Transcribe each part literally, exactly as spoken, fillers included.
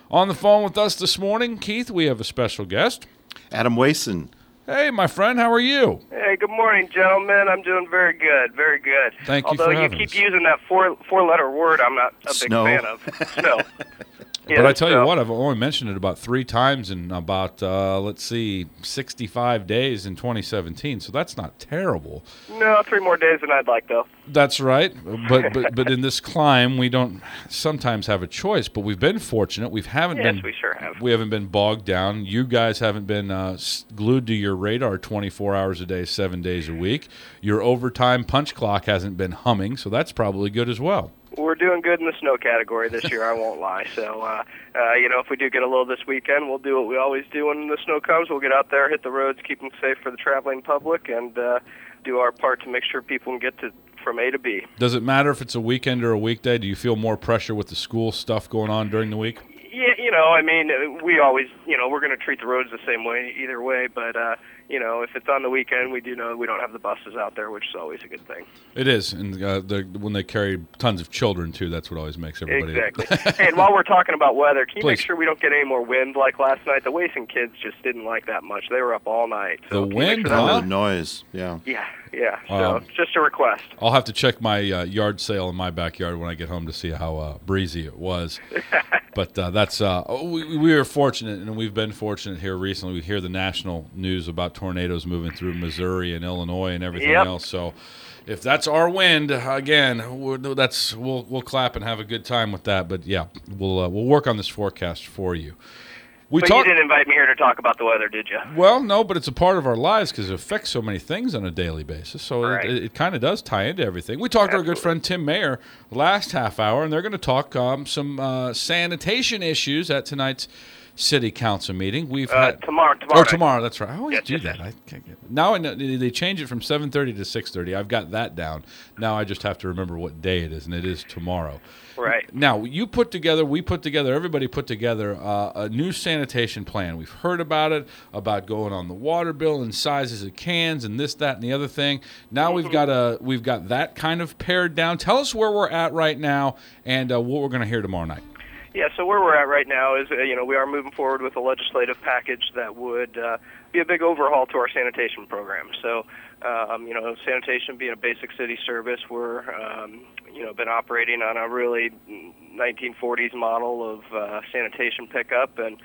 On the phone with us this morning, Keith, we have a special guest. Adam Wason. Hey, my friend, how are you? Hey, good morning, gentlemen. I'm doing very good, very good. Thank you Although for you having keep us. using that four four-letter word, I'm not a big Snow. fan of. Snow. Yeah, But I tell you so- what, I've only mentioned it about three times in about, uh, let's see, sixty-five days in twenty seventeen, so that's not terrible. No, three more days than I'd like, though. That's right, but but but in this climb, we don't sometimes have a choice. But we've been fortunate; we haven't Yes, been we sure have. we haven't been bogged down. You guys haven't been uh, s- glued to your radar twenty-four hours a day, seven days a week. Your overtime punch clock hasn't been humming, so that's probably good as well. We're doing good in the snow category this year, I won't lie. So, uh, uh, you know, if we do get a little this weekend, we'll do what we always do when the snow comes. We'll get out there, hit the roads, keep them safe for the traveling public, and uh, do our part to make sure people can get to from A to B. Does it matter if it's a weekend or a weekday? Do you feel more pressure with the school stuff going on during the week? Yeah, you know, I mean, we always, you know, we're going to treat the roads the same way either way, but, uh, you know, if it's on the weekend, we do know we don't have the buses out there, which is always a good thing. It is, and uh, the, when they carry tons of children, too, that's what always makes everybody... Exactly. Hey, and while we're talking about weather, can you Please. make sure we don't get any more wind like last night? The Wason kids just didn't like that much. They were up all night. So The can you make wind, sure that huh? was- The noise, yeah. Yeah, yeah. So Um, just a request. I'll have to check my uh, yard sale in my backyard when I get home to see how uh, breezy it was. But uh, that's uh, we, we are fortunate, and we've been fortunate here recently. We hear the national news about tornadoes moving through Missouri and Illinois and everything Yep. else. So if that's our wind, again, we're, that's we'll we'll clap and have a good time with that. But yeah, we'll uh, we'll work on this forecast for you. We But talk. you didn't invite me here to talk about the weather, did you? Well, no, but it's a part of our lives because it affects so many things on a daily basis. So Right. it, it kind of does tie into everything. We talked to our good friend Tim Mayer last half hour, and they're going to talk um, some uh, sanitation issues at tonight's city council meeting. We've Uh, had tomorrow, tomorrow. Oh, night. tomorrow. That's right. I always Yes, do yes, that. yes. I can't get, now I know they change it from seven thirty to six thirty. I've got that down. Now I just have to remember what day it is, and it is tomorrow. Right. Now, you put together, we put together, everybody put together uh, a new sanitation plan. We've heard about it, about going on the water bill and sizes of cans and this, that, and the other thing. Now we've got a we've got that kind of pared down. Tell us where we're at right now and uh, what we're going to hear tomorrow night. Yeah, so where we're at right now is, uh, you know, we are moving forward with a legislative package that would uh, be a big overhaul to our sanitation program. So, um, you know, sanitation being a basic city service, we're, um, you know, been operating on a really nineteen forties model of uh, sanitation pickup, and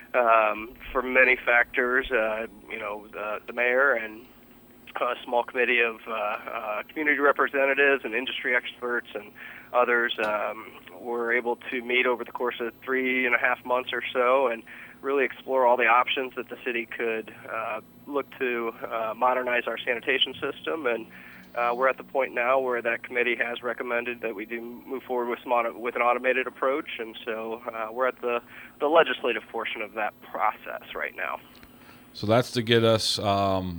um, for many factors, uh, you know, the, the mayor and a small committee of uh, uh, community representatives and industry experts and others um, were able to meet over the course of three and a half months or so and really explore all the options that the city could uh, look to uh, modernize our sanitation system. And uh, we're at the point now where that committee has recommended that we do move forward with some auto- with an automated approach. And so uh, we're at the, the legislative portion of that process right now. So that's to get us um,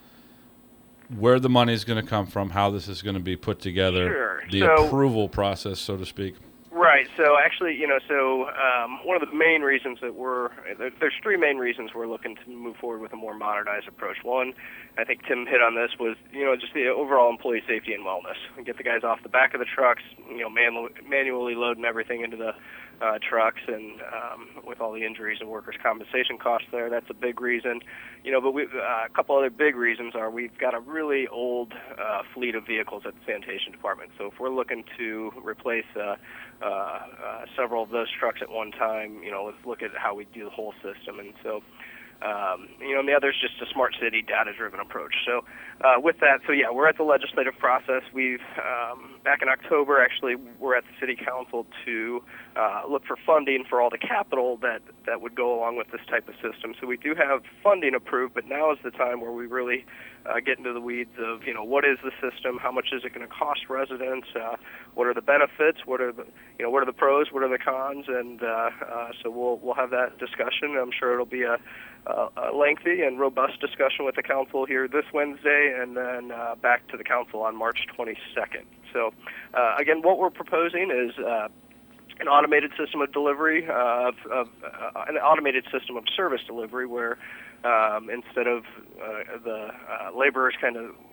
where the money is going to come from, how this is going to be put together, Sure. the So- approval process, so to speak. Right. So actually, you know, so um, one of the main reasons that we're there, there's three main reasons we're looking to move forward with a more modernized approach. One, I think Tim hit on this, was you know just the overall employee safety and wellness. We get the guys off the back of the trucks, you know, manu- manually loading everything into the uh, trucks, and um, with all the injuries and workers' compensation costs there, that's a big reason. You know, but we uh, a couple other big reasons are we've got a really old uh, fleet of vehicles at the sanitation department. So if we're looking to replace uh, uh, uh, several of those trucks at one time, you know, let's look at how we do the whole system. And so, um, you know, and the other is just a smart city, data-driven approach. So uh, with that, so yeah, we're at the legislative process. We've, um, back in October, actually, we're at the city council to uh, look for funding for all the capital that, that would go along with this type of system. So we do have funding approved, but now is the time where we really uh, get into the weeds of, you know, what is the system, how much is it going to cost residents, uh, what are the benefits, what are the, you know, what are the pros, what are the cons, and uh, uh, so we'll we'll have that discussion. I'm sure it'll be a, a, a lengthy and robust discussion with the council here this Wednesday, and then uh, back to the council on March twenty-second. So, uh, again, what we're proposing is uh, an automated system of delivery, uh, of, of uh, an automated system of service delivery, where um, instead of uh, the uh, laborers kind of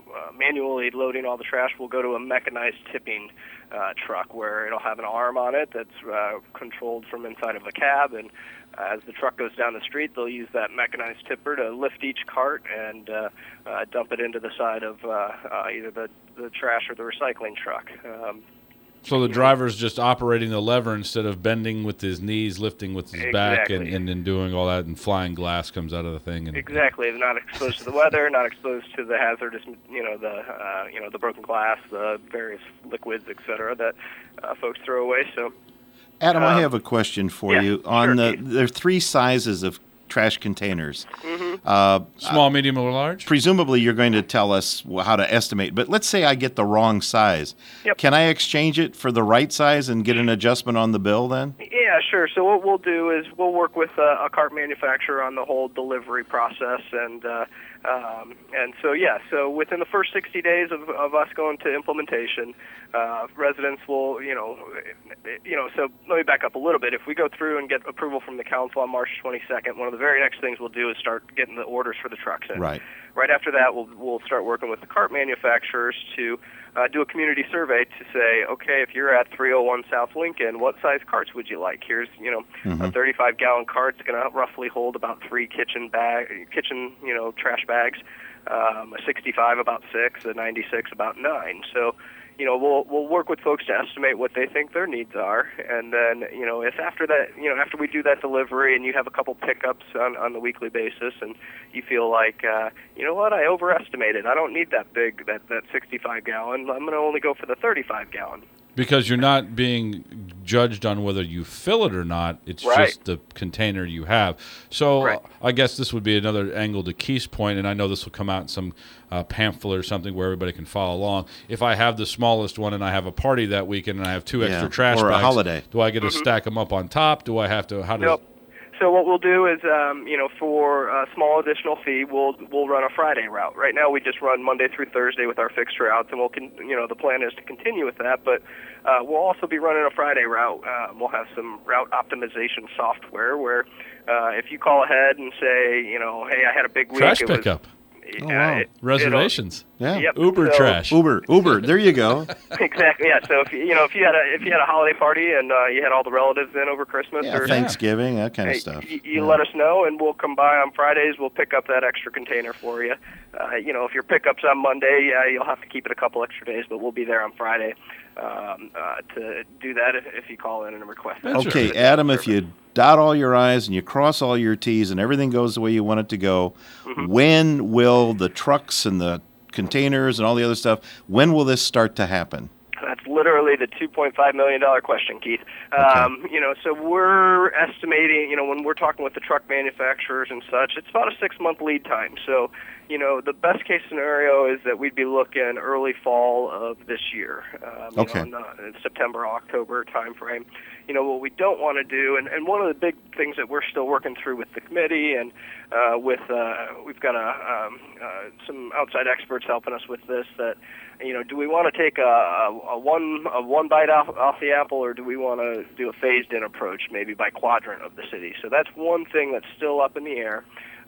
uh, manually loading all the trash will go to a mechanized tipping uh, truck where it'll have an arm on it that's uh, controlled from inside of a cab, and as the truck goes down the street, they'll use that mechanized tipper to lift each cart and uh, uh, dump it into the side of uh, uh, either the, the trash or the recycling truck. Um, So the driver's just operating the lever instead of bending with his knees, lifting with his exactly. back, and, and, and doing all that, and flying glass comes out of the thing. And, exactly. They're not exposed to the weather, not exposed to the hazardous, you know, the uh, you know the broken glass, the various liquids, et cetera, that uh, folks throw away. So, Adam, um, I have a question for yeah, you. On sure, the Keith. there are three sizes of trash containers. Mm-hmm. Uh, Small, medium, or large? presumably, you're going to tell us wh- how to estimate. But let's say I get the wrong size. Yep. Can I exchange it for the right size and get an adjustment on the bill then? Yeah, sure. So what we'll do is we'll work with uh, a cart manufacturer on the whole delivery process, and uh, um, and so yeah. So within the first sixty days of, of us going to implementation, uh, residents will, you know, you know. So let me back up a little bit. If we go through and get approval from the council on March twenty-second, one of the very next things we'll do is start getting the orders for the trucks in. Right. Right after that, we'll we'll start working with the cart manufacturers to uh, do a community survey to say, okay, if you're at three oh one South Lincoln, what size carts would you like? Here's, you know, Mm-hmm. a thirty-five gallon cart's going to roughly hold about three kitchen bag, kitchen, you know, trash bags. Um, a sixty-five about six, a ninety-six about nine. So, you know, we'll we'll work with folks to estimate what they think their needs are, and then, you know, if after that, you know, after we do that delivery and you have a couple pickups on on the weekly basis, and you feel like, uh, you know what, I overestimated. I don't need that big that that sixty-five gallon. I'm going to only go for the thirty-five gallon. Because you're not being judged on whether you fill it or not. It's Right. just the container you have. So Right. I guess this would be another angle to Keith's point, and I know this will come out in some uh, pamphlet or something where everybody can follow along. If I have the smallest one and I have a party that weekend and I have two Yeah, extra trash or a bags, holiday. do I get to stack them up on top? Do I have to? How does? Nope. So what we'll do is, um, you know, for a small additional fee, we'll we'll run a Friday route. Right now, we just run Monday through Thursday with our fixed routes, and we'll, con- you know, the plan is to continue with that. But uh, we'll also be running a Friday route. Um, we'll have some route optimization software where, uh, if you call ahead and say, you know, hey, I had a big week. Trash it was- pickup, Oh, wow. uh, it- reservations, Yeah. Yep. Uber So- trash. Uber, Uber. There you go. Exactly. Yeah. So if you you know if you had a if you had a holiday party and uh, you had all the relatives in over Christmas Yeah, or Thanksgiving, that kind of Hey, stuff. You, you Yeah. let us know, and we'll come by on Fridays. We'll pick up that extra container for you. Uh, you know, if your pickup's on Monday, yeah, you'll have to keep it a couple extra days, but we'll be there on Friday um, uh, to do that if, if you call in and request that. Okay, service. Adam, if you dot all your I's and you cross all your T's and everything goes the way you want it to go, Mm-hmm. when will the trucks and the containers and all the other stuff, when will this start to happen? That's literally the two point five million dollars question, Keith. Um, you know, so we're estimating, you know, when we're talking with the truck manufacturers and such, it's about a six-month lead time. So, you know, the best-case scenario is that we'd be looking early fall of this year, um, you Okay. know, in, uh, in September, October timeframe. You know, what we don't want to do, and, and one of the big things that we're still working through with the committee and uh, with, uh, we've got a, um, uh, some outside experts helping us with this, that, you know, do we want to take a, a, a one a one bite off, off the apple, or do we want to do a phased-in approach, maybe by quadrant of the city? So that's one thing that's still up in the air,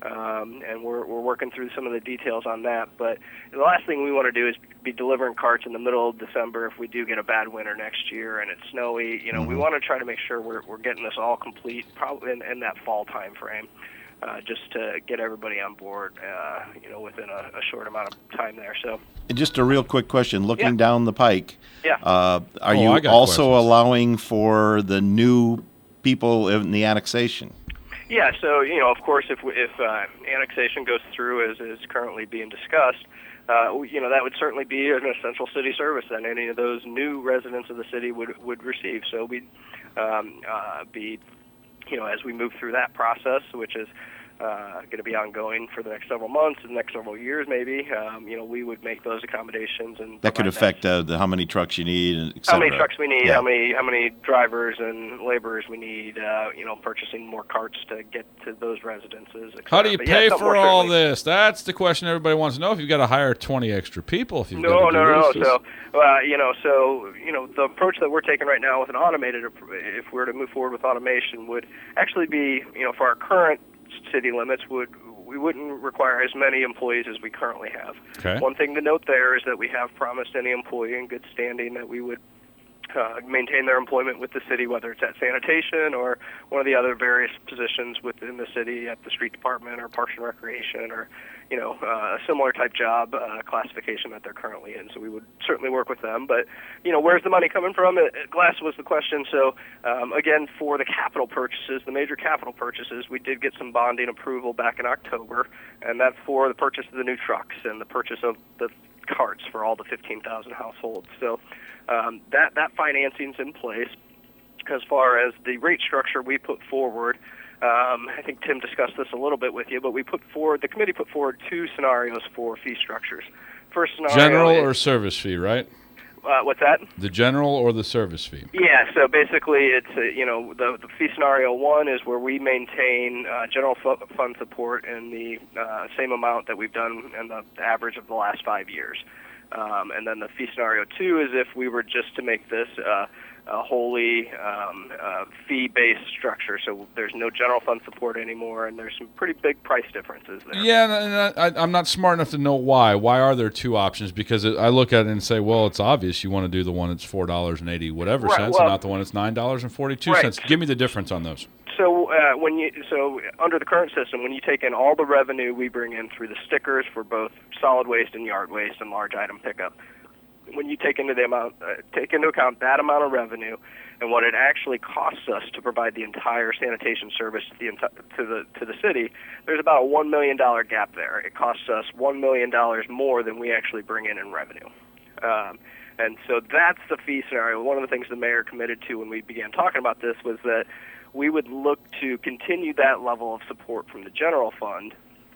um, and we're we're working through some of the details on that. But the last thing we want to do is be delivering carts in the middle of December if we do get a bad winter next year and it's snowy. You know, we want to try to make sure we're we're getting this all complete, probably in, in that fall time frame. Uh, just to get everybody on board, uh, you know, within a, a short amount of time there. So, And just a real quick question, looking Yeah. down the pike, yeah. uh, are Oh, you I got also questions. allowing for the new people in the annexation? Yeah, so, you know, of course, if if uh, annexation goes through as is currently being discussed, uh, we- you know, that would certainly be an essential city service that any of those new residents of the city would would receive. So we'd um, uh, be, you know, as we move through that process, which is uh, going to be ongoing for the next several months and the next several years, maybe, um, you know, we would make those accommodations and That could provide affect uh, the, how many trucks you need, and et how cetera. many trucks we need, Yeah. how many how many drivers and laborers we need, uh, you know, purchasing more carts to get to those residences. et How do cetera. you But yeah, pay something for we're all certainly- this? That's the question everybody wants to know. If you've got to hire twenty extra people, if you've No, got to no, do no. this, So, uh, you know, so you know, the approach that we're taking right now with an automated, if we were to move forward with automation, would actually be, you know, for our current city limits, would we wouldn't require as many employees as we currently have. Okay. One thing to note there is that we have promised any employee in good standing that we would Uh, maintain their employment with the city, whether it's at sanitation or one of the other various positions within the city at the street department or parks and recreation or, you know, uh, a similar type job uh, classification that they're currently in. So we would certainly work with them. But, you know, where's the money coming from? Uh, Glass was the question. So, um, again, for the capital purchases, the major capital purchases, we did get some bonding approval back in October, and that's for the purchase of the new trucks and the purchase of the carts for all the fifteen thousand households. So um, that that financing's in place. As far as the rate structure we put forward, um, I think Tim discussed this a little bit with you, but we put forward, the committee put forward two scenarios for fee structures. First scenario General is, or service fee, right? Uh, what's that? The general or the service fee? Yeah, so basically it's, uh, you know, the, the fee scenario one is where we maintain uh, general fu- fund support in the uh, same amount that we've done in the average of the last five years. Um, and then the fee scenario two is if we were just to make this uh, a wholly um, uh, fee-based structure, so there's no general fund support anymore, and there's some pretty big price differences there. Yeah, and I, I'm not smart enough to know why. Why are there two options? Because it, I look at it and say, well, it's obvious you want to do the one that's four dollars and eighty whatever Right, cents, well, and not the one that's nine dollars and forty-two right. cents. Give me the difference on those. So uh, when you so under the current system, when you take in all the revenue we bring in through the stickers for both solid waste and yard waste and large item pickup, when you take into the amount uh, take into account that amount of revenue and what it actually costs us to provide the entire sanitation service to the enti- to the to the city, there's about a one million dollar gap there. It costs us one million dollars more than we actually bring in in revenue. Um, and so that's the fee scenario. One of the things the mayor committed to when we began talking about this was that we would look to continue that level of support from the general fund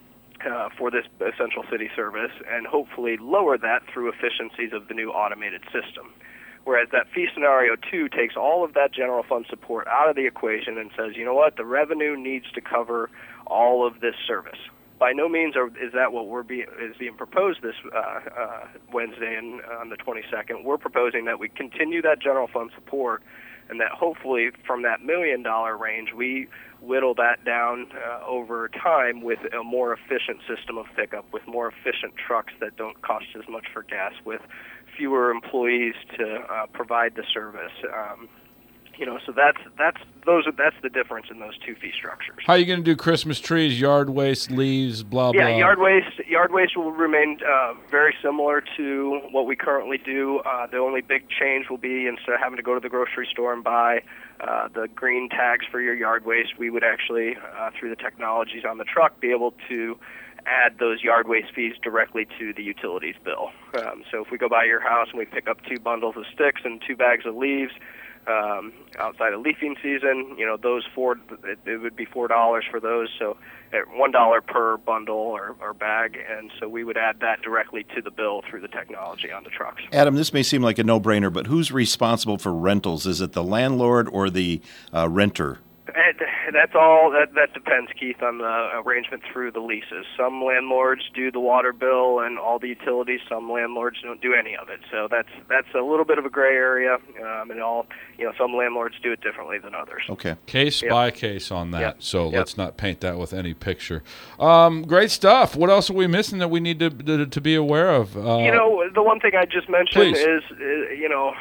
uh, for this essential city service and hopefully lower that through efficiencies of the new automated system. Whereas that fee scenario two takes all of that general fund support out of the equation and says, you know what, the revenue needs to cover all of this service. By no means are, is that what we're being, is being proposed this uh, uh, Wednesday and on the twenty-second. We're proposing that we continue that general fund support and that hopefully from that million dollar range, we whittle that down uh, over time with a more efficient system of pickup, with more efficient trucks that don't cost as much for gas, with fewer employees to uh, provide the service. Um, you know, so that's that's those are that's the difference in those two fee structures. How are you going to do Christmas trees, yard waste, leaves, blah, blah? Yeah, yard waste yard waste will remain uh, very similar to what we currently do. Uh, the only big change will be instead of having to go to the grocery store and buy uh, the green tags for your yard waste, we would actually, uh, through the technologies on the truck, be able to add those yard waste fees directly to the utilities bill. Um, so if we go by your house and we pick up two bundles of sticks and two bags of leaves, Um, outside of leafing season, you know, those four, it, it would be four dollars for those, so at one dollar per bundle or, or bag, and so we would add that directly to the bill through the technology on the trucks. Adam, this may seem like a no-brainer, but who's responsible for rentals? Is it the landlord or the uh, renter? And that's all. That that depends, Keith, on the arrangement through the leases. Some landlords do the water bill and all the utilities. Some landlords don't do any of it. So that's that's a little bit of a gray area. Um, and all, you know, some landlords do it differently than others. Okay. Case Yep. by case on that. Yep. So Yep. let's not paint that with any picture. Um, great stuff. What else are we missing that we need to to, to be aware of? Uh, You know, the one thing I just mentioned Please. is, is, you know,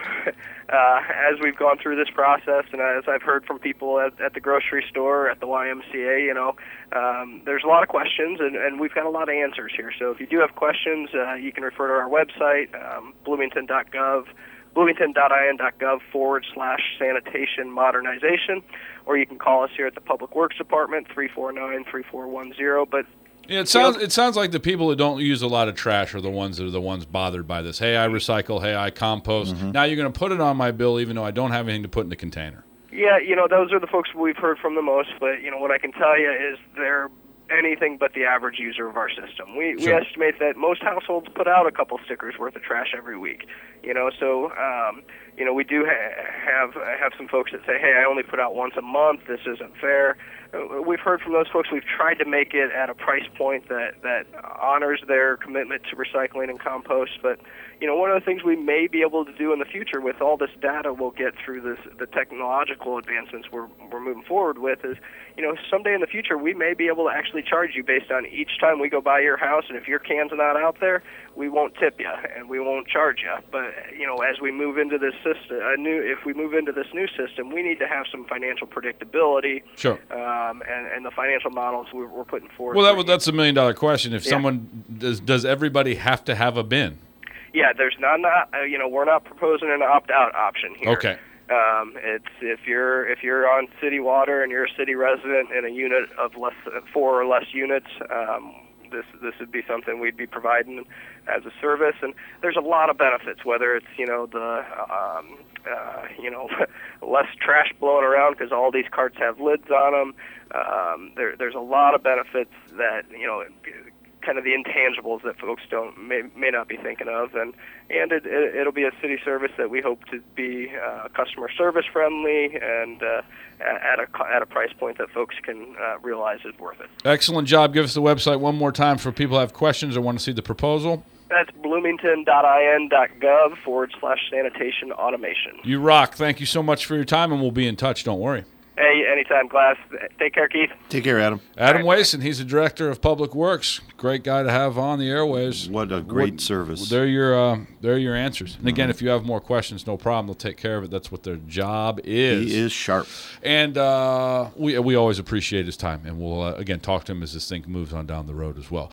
uh, as we've gone through this process and as I've heard from people at, at the grocery store, at the Y M C A, you know, um, there's a lot of questions and, and we've got a lot of answers here. So if you do have questions, uh, you can refer to our website, um, bloomington dot gov, bloomington.in.gov forward slash sanitation modernization, or you can call us here at the Public Works Department, three four nine, three four one zero. But Yeah, it sounds it sounds like the people who don't use a lot of trash are the ones that are the ones bothered by this. Hey, I recycle. Hey, I compost. Mm-hmm. Now you're going to put it on my bill, even though I don't have anything to put in the container. Yeah, you know, those are the folks we've heard from the most, but, you know, what I can tell you is they're anything but the average user of our system. We, Sure. we estimate that most households put out a couple stickers worth of trash every week, you know, so, um, you know, we do ha- have have some folks that say, hey, I only put out once a month. This isn't fair. Uh, We've heard from those folks. We've tried to make it at a price point that, that honors their commitment to recycling and compost. But, you know, one of the things we may be able to do in the future with all this data we'll get through this, the technological advancements we're, we're moving forward with is, you know, someday in the future we may be able to actually charge you based on each time we go by your house, and if your can's not out there, we won't tip you and we won't charge you. But, you know, as we move into this system, a new, if we move into this new system, we need to have some financial predictability. Sure. Um, and, and the financial models we're, we're putting forward. Well, that was, that's a million dollar question. If Yeah. someone does, does everybody have to have a bin? Yeah, there's not, not uh, you know, we're not proposing an opt-out option here. Okay. Um, it's if you're if you're on city water and you're a city resident in a unit of less four or less units, um, this this would be something we'd be providing as a service. And there's a lot of benefits, whether it's you know the um, uh, you know less trash blowing around because all these carts have lids on them. Um, there there's a lot of benefits that you know. kind of the intangibles that folks don't may, may not be thinking of, and and it, it, it'll be a city service that we hope to be uh, customer service friendly and uh, at a at a price point that folks can uh, realize is worth it. Excellent job. Give us the website one more time for people who have questions or want to see the proposal. That's bloomington.in.gov forward slash sanitation automation. You rock. Thank you so much for your time, and we'll be in touch. Don't worry. Hey, anytime, Glass. Take care, Keith. Take care, Adam. Adam Wason, he's the director of Public Works. Great guy to have on the airwaves. What a great What- service. They're your, uh, they're your answers. And again, if you have more questions, no problem. They'll take care of it. That's what their job is. He is sharp. And uh, we we always appreciate his time, and we'll uh, again talk to him as this thing moves on down the road as well.